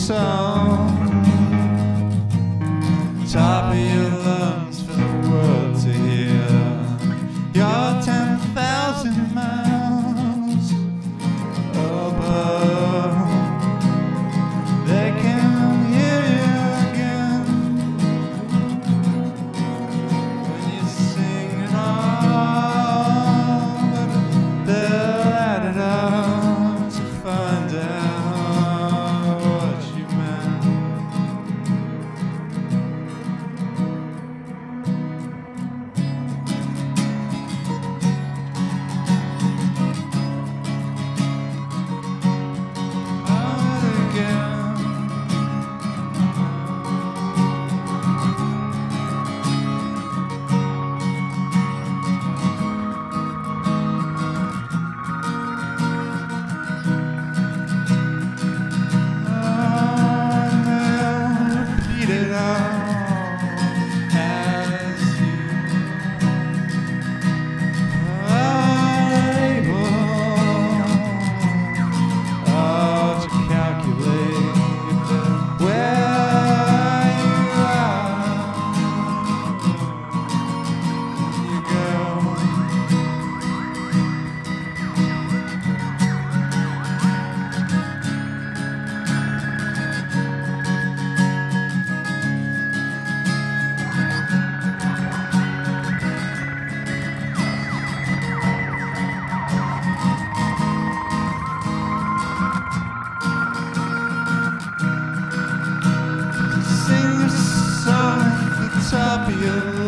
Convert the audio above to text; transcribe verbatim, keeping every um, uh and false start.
song, top of your lungs for the world to hear. You're ten thousand miles above. They can hear you again when you sing it all, but they'll add it up to find out what you meant. Out again. Sing a song at the top of your